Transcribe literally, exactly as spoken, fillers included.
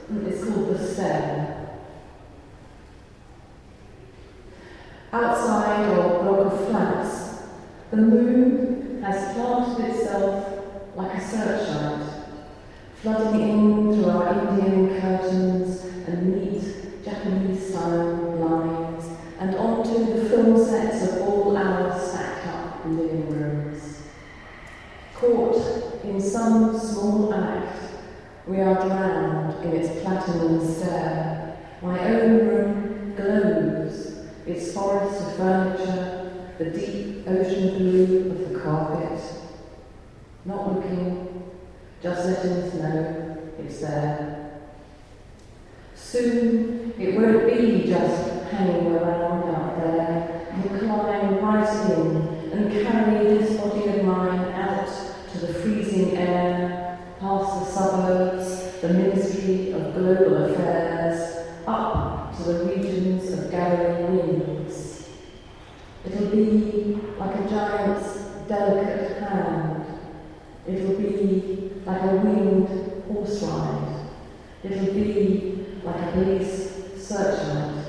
It's called The Stair. Outside our block of flats, the moon has planted itself like a searchlight, flooding in through our Indian curtains and neat Japanese-style blinds, and onto the film sets of all our stacked up living rooms. Caught in some small act, we are drowned in its platinum stare. My own room glows, its forest of furniture, the deep ocean blue of the carpet. Not looking, just letting us know it's there. Soon it won't be just hanging around out there. We'll climb right in and carry this body of mine out to the freezing air, past the suburbs, the Ministry of Global Affairs, up to the regions of gathering winds. It'll be like a giant's delicate hand. It'll be like a winged horse ride. It'll be like a police searchlight.